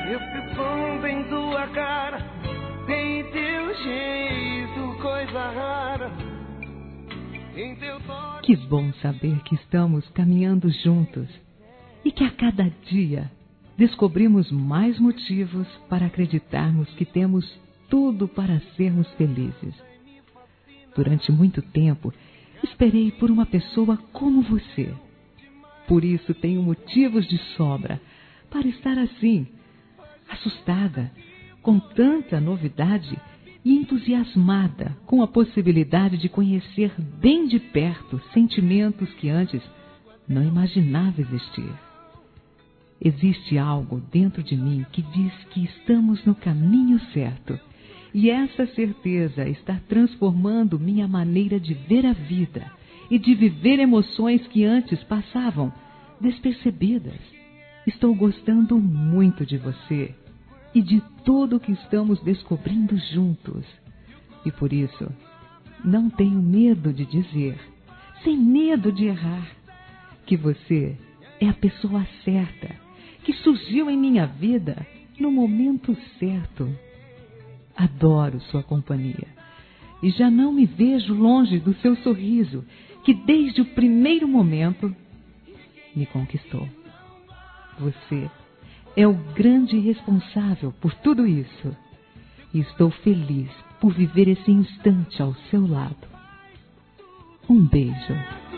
Esse som tem tua cara, tem teu jeito, coisa rara. Em teu toque. Que bom saber que estamos caminhando juntos e que a cada dia descobrimos mais motivos para acreditarmos que temos tudo para sermos felizes. Durante muito tempo, esperei por uma pessoa como você. Por isso tenho motivos de sobra para estar assim, assustada, com tanta novidade e entusiasmada com a possibilidade de conhecer bem de perto sentimentos que antes não imaginava existir. Existe algo dentro de mim que diz que estamos no caminho certo. E essa certeza está transformando minha maneira de ver a vida e de viver emoções que antes passavam despercebidas. Estou gostando muito de você e de tudo o que estamos descobrindo juntos. E por isso, não tenho medo de dizer, sem medo de errar, que você é a pessoa certa, que surgiu em minha vida no momento certo. Adoro sua companhia e já não me vejo longe do seu sorriso, que desde o primeiro momento me conquistou. Você é o grande responsável por tudo isso e estou feliz por viver esse instante ao seu lado. Um beijo.